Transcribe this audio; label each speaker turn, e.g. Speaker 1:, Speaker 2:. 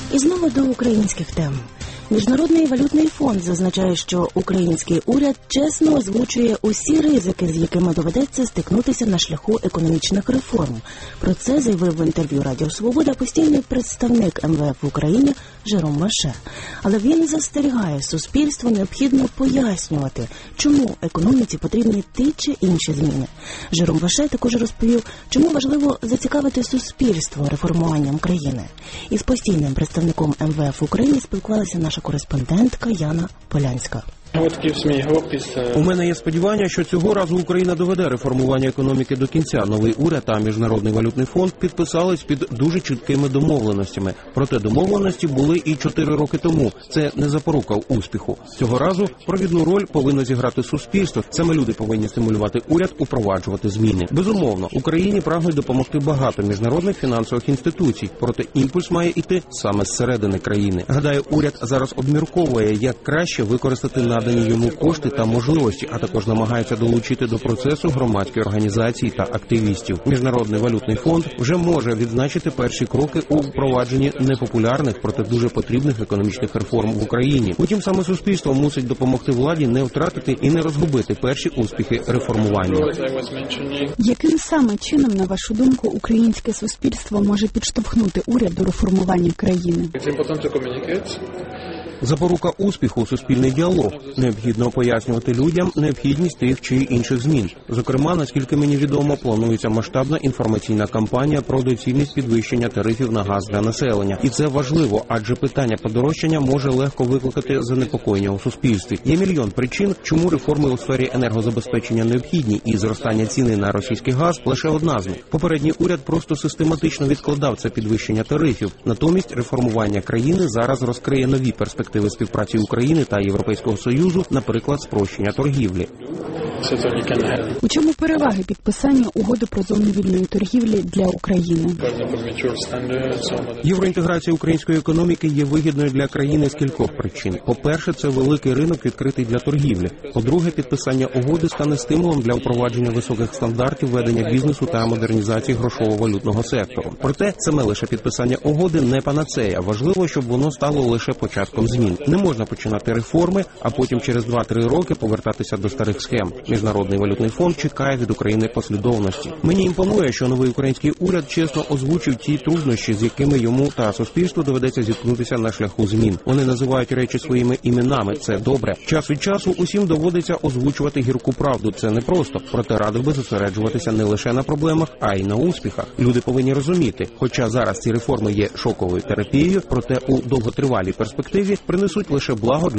Speaker 1: І знову до українських тем. Міжнародний валютний фонд зазначає, що український уряд чесно озвучує усі ризики, з якими доведеться стикнутися на шляху економічних реформ. Про це заявив в інтерв'ю Радіо Свобода постійний представник МВФ в Україні Жером Ваше. Але він застерігає, суспільству необхідно пояснювати, чому економіці потрібні ті чи інші зміни. Жером Ваше також розповів, чому важливо зацікавити суспільство реформуванням країни. Із постійним представником МВФ в Україні спілкувалася наша кореспондентка Яна Полянська.
Speaker 2: У мене є сподівання, що цього разу Україна доведе реформування економіки до кінця. Новий уряд та Міжнародний валютний фонд підписались під дуже чіткими домовленостями. Проте домовленості були і 4 роки тому. Це не запорука успіху. Цього разу провідну роль повинно зіграти суспільство. Саме люди повинні стимулювати уряд упроваджувати зміни. Безумовно, Україні прагнуть допомогти багато міжнародних фінансових інституцій. Проте імпульс має йти саме зсередини країни. Гадаю, уряд зараз обмірковує, як краще використати надані йому кошти та можливості, а також намагається долучити до процесу громадські організації та активістів. Міжнародний валютний фонд вже може відзначити перші кроки у впровадженні непопулярних, проте дуже потрібних економічних реформ в Україні. Утім, саме суспільство мусить допомогти владі не втратити і не розгубити перші успіхи реформування.
Speaker 3: Яким саме чином, на вашу думку, українське суспільство може підштовхнути уряд до реформування країни?
Speaker 2: Запорука успіху – суспільний діалог. Необхідно пояснювати людям необхідність тих чи інших змін. Зокрема, наскільки мені відомо, планується масштабна інформаційна кампанія про доцільність підвищення тарифів на газ для населення. І це важливо, адже питання подорожчання може легко викликати занепокоєння у суспільстві. Є мільйон причин, чому реформи у сфері енергозабезпечення необхідні, і зростання ціни на російський газ – лише одна з них. Попередній уряд просто систематично відкладав це підвищення тарифів. Натомість реформування країни зараз розкриє нові перспективи співпраці України та Європейського Союзу, наприклад, спрощення торгівлі.
Speaker 3: У чому переваги підписання угоди про зону вільної торгівлі для України?
Speaker 2: Євроінтеграція української економіки є вигідною для країни з кількох причин. По-перше, це великий ринок, відкритий для торгівлі. По-друге, підписання угоди стане стимулом для впровадження високих стандартів ведення бізнесу та модернізації грошово-валютного сектору. Проте, саме лише підписання угоди не панацея. Важливо, щоб воно стало лише початком змін. Не можна починати реформи, а потім через 2-3 роки повертатися до старих схем. Міжнародний валютний фонд чекає від України послідовності. Мені імпонує, що новий український уряд чесно озвучив ті труднощі, з якими йому та суспільству доведеться зіткнутися на шляху змін. Вони називають речі своїми іменами. Це добре. Час від часу усім доводиться озвучувати гірку правду. Це непросто. Проте радив би зосереджуватися не лише на проблемах, а й на успіхах. Люди повинні розуміти, хоча зараз ці реформи є шоковою терапією, проте у довготривалій перспективі принесуть лише благо